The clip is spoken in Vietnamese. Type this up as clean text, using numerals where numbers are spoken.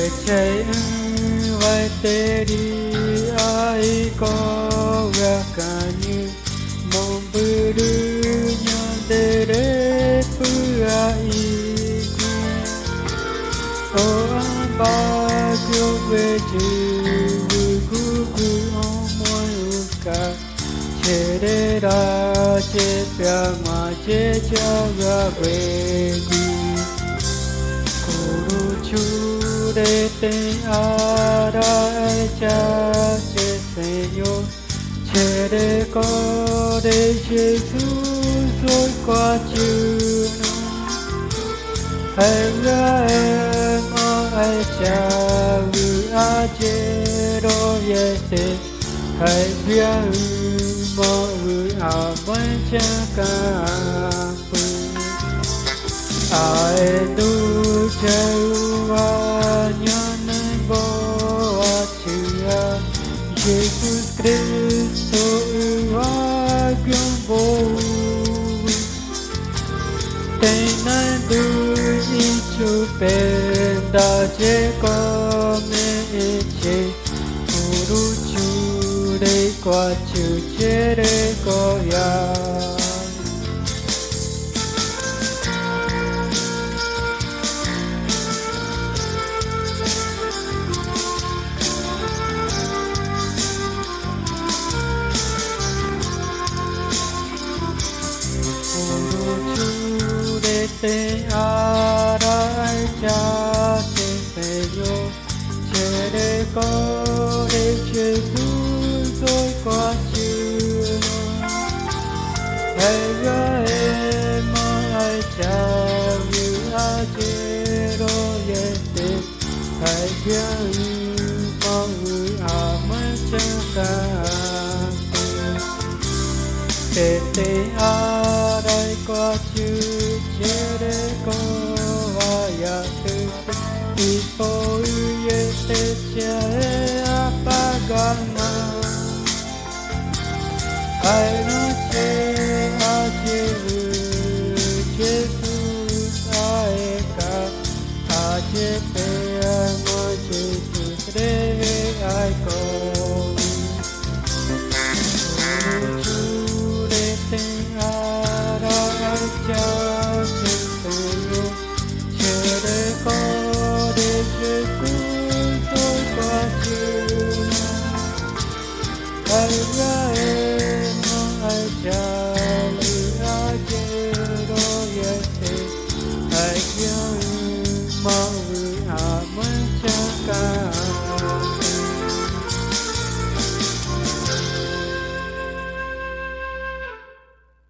chạy vai tê đi ai có ra cả như mong bư đưa nhau để bư ai ô anh ba kêu về chữ gu ông muốn cả chế để ra chế bia mà chế cho ra về chú để tên a ra cha chế Señor chế để có để Giêsu rồi qua chữ hãy ra em ai cha người a chế đó ye thế hãy biết mọi người à vẫn cha cả ai tu chơi qua nhân vô chia Jesus Christo qua kiếm vô tên anh tu ichu bên đã chế có mê chế uru chu đây qua chữ chế đây có ya te arai cha te peyo che de ko de Jesus rồi qua chữ hãy ra em ai cha như a che ro ye te hãy biết mọi người à mới cha cả te arai qua chữ chế có vaya tư y po ye te che apagana ai no che a Jesus ai ka a che pe mo Jesus de ai ko chu de te ara cha ai ra em ai cha ai che ro ye te ai